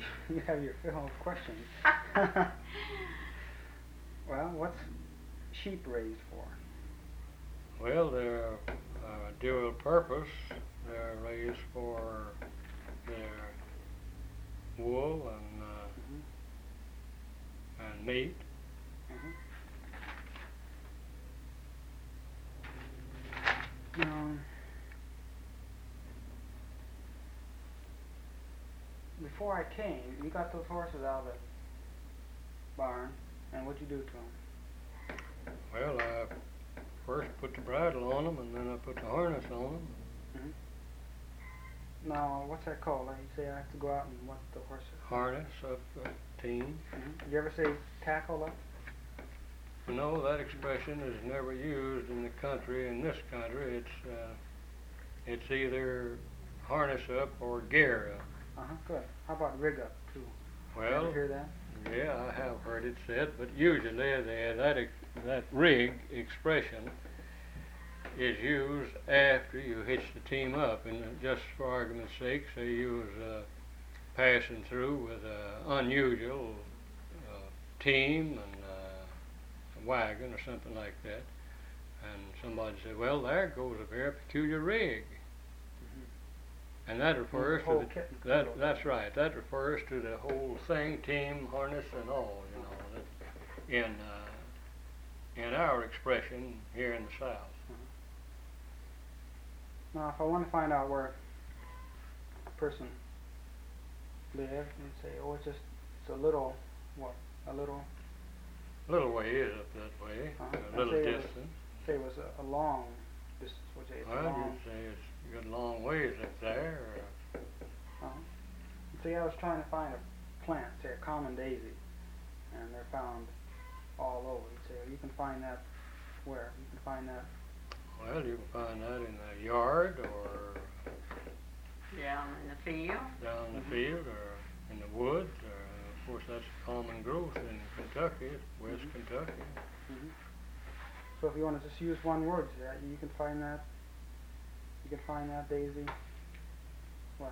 You have your fill of questions. Well, what's sheep raised for? Well, they're dual purpose. They're raised for their wool and meat. Um, Before I came, you got those horses out of the barn, and what'd you do to them? Well, I first put the bridle on them, and then I put the harness on them. Now, what's that called? Like you say I have to go out and what the horses? Harness up a team. Did you ever say tackle up? No, that expression is never used in the country. In this country, it's either harness up or gear up. Good. How about rig up too? Well, you ever hear that? Yeah, I have heard it said, but usually that rig expression is used after you hitch the team up, and just for argument's sake, say you was passing through with an unusual team and a wagon or something like that, and somebody said, well, there goes a very peculiar rig. And that refers to that's right. That refers to the whole thing, team, harness, and all. You know, that in our expression here in the South. Now, if I want to find out where a person lives, you say, oh, it's a little little way is up that way, a little distance. Say it was a long distance. Would you say it's well, long? you'd say it's a good long ways up there. See, I was trying to find a plant, say a common daisy, and they're found all over. You say, well, you can find that where? You can find that. Well, you can find that in the yard or down in the field. Down in the field or in the woods. Of course, that's a common growth in Kentucky, West Kentucky. So if you want to just use one word, you can find that. You can find that daisy. What?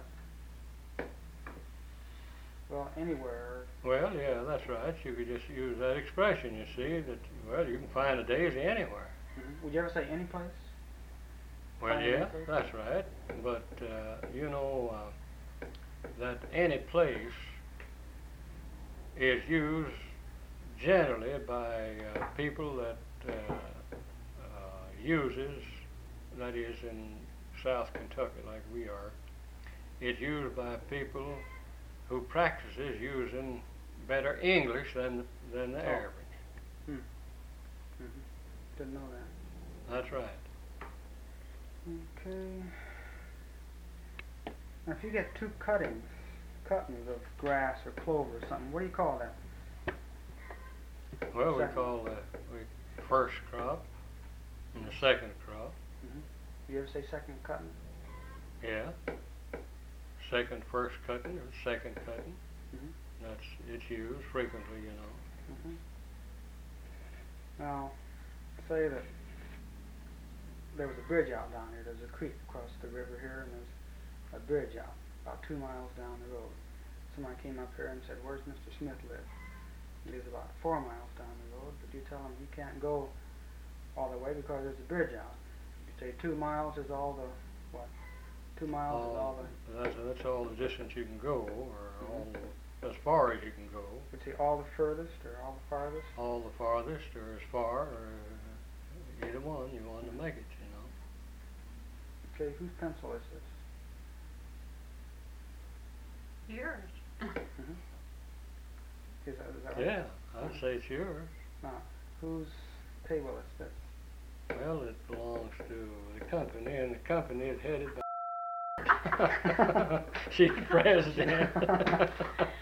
Well, anywhere. Well, yeah, that's right. You could just use that expression. You see that. Well, you can find a daisy anywhere. Would you ever say any place? Well, yeah, that's right. But you know that any place is used generally by people that uses, that is in South Kentucky like we are, it's used by people who practices using better English than the average. Didn't know that. That's right. Okay. Now if you get two cuttings of grass or clover or something, what do you call that? Well, we call the first crop and the second crop. You ever say second cutting? Yeah. Second, first cutting or second cutting. It's used frequently, you know. Now, say that there was a bridge out down here. There's a creek across the river here, and there's a bridge out about 2 miles down the road. Somebody came up here and said, "Where's Mr. Smith live?" He lives about 4 miles down the road, but you tell him he can't go all the way because there's a bridge out. You say 2 miles is all the what? 2 miles is all the. That's all the distance you can go, or all as far as you can go. Would you say all the furthest or all the farthest? All the farthest, or as far, or either one you want to make it, you know. Okay, whose pencil is this? Yours. Is that right? Yeah, I'd say it's yours. Now, whose table is this? Well, it belongs to the company, and the company is headed by she's president.